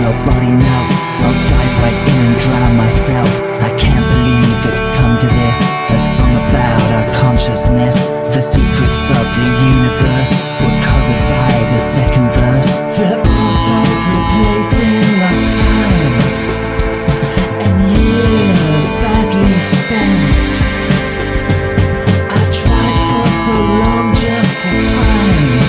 your body melts. I'll dive right in and drown myself. I can't believe it's come to this. A song about our consciousness. The secrets of the universe were covered by the second verse. The art of replacing lost time and years badly spent. I tried for so long just to find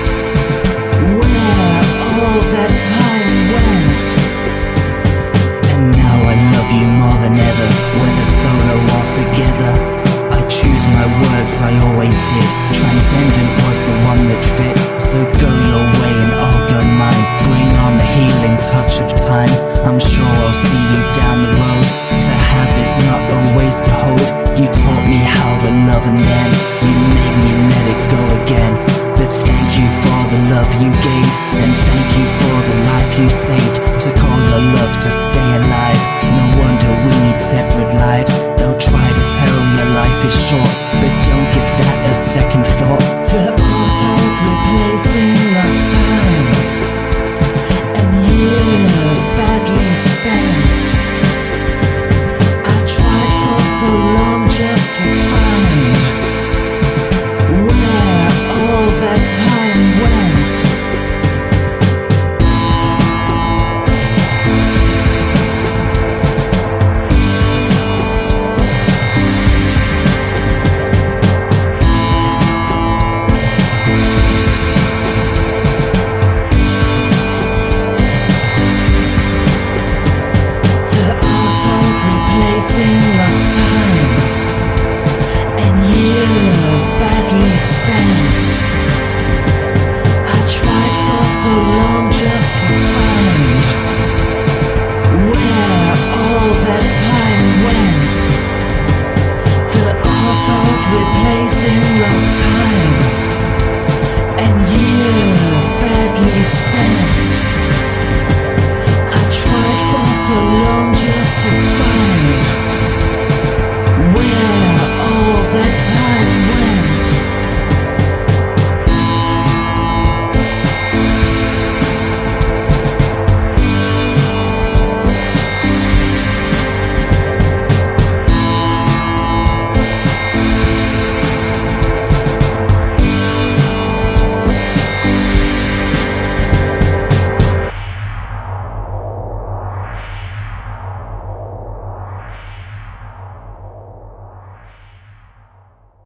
where all that time went. And now I love you more than ever, whether solo or together. I choose my words, I always did. Transcendent was the one that fit. So go your way and I'll go mine. Bring on the healing touch of time. I'm sure I'll see you down the road. To have is not always to hold. You taught me how to love and then you made me let it go again. But thank you for the love you gave, and thank you for the life you saved. To call your love to stay alive. No wonder we need separate lives. They'll try to tell your life is short, but don't give that a second thought. The art of replacing lost time and years badly spent. I tried for so long just to find where all that time went. Replacing lost time and years badly spent. I tried for so long just to find where all that time went. The art of replacing lost time and years badly spent. I tried for so long just to find where